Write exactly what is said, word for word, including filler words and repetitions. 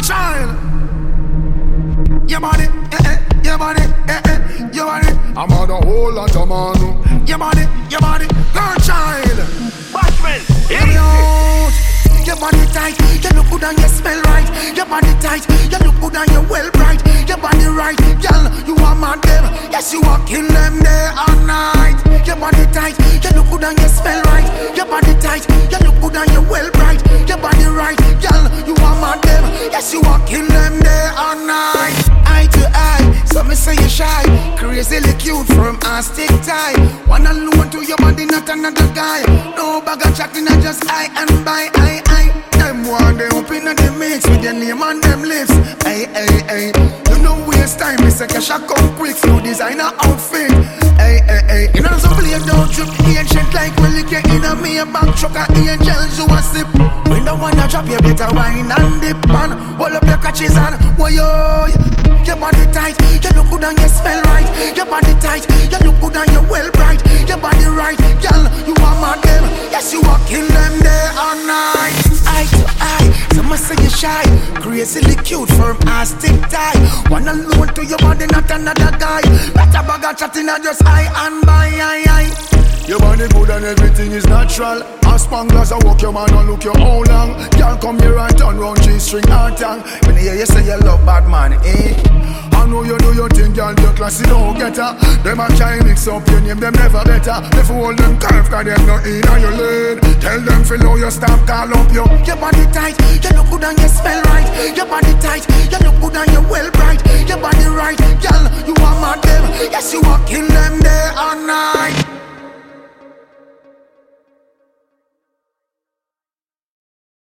child. Your body, eh eh, your body, eh eh, your body. I'm on a whole lot of man. Your body, your body, girl child. Watchmen, Let me out. Your body tight, you look good and you smell right. Your body tight, you look good and you well bright. Your body right, girl, you are mad them. Yes, you are kill them day and night. Your body tight, you look good and you smell right. Your body tight, you look good and you well bright. Your body right, girl, you are mad them. Yes, you are kill them day and night. Eye to eye, some me say you shy. Crazily cute from a stick tie. One alone to your body, not another guy. No bag of chatting, I just eye and by eye. Them one they open and they mix with your name on them lips. Hey, hey, hey. You don't waste time, Mister Kesha come quick. Flow designer outfit. Hey, hey, hey. You know some play don't trip. Ancient like when you get in a me a back truck of angels you a sip. When the one that drop you better wine and dip and hold up your catches and whoa yo. Your body tight, you look good and you smell right. Your body tight, you look good and you well bright. Your body right, girl, you are mad them. Yes, you are kill them day and night. Eye to eye, some must say you shy. Crazily cute from a stick tie. One alone to your body, not another guy. Better bag of chatting and just eye and by eye eye. Your body good and everything is natural. As Spanglas I walk your man and look you how long. Girl come here and turn round G-string and tongue. When you hear you say you love bad man, eh? I know you do your thing, girl, your classy don't get her. Them a try mix up your name, them never better. If you hold them curve, cause them not in on your lane. Tell them feel how you stop, call up you. Your body tight, you look good and you smell right. Your body tight, you look good and you well bright. Your body right, girl, you are mad them. Yes, you are kill them day and night.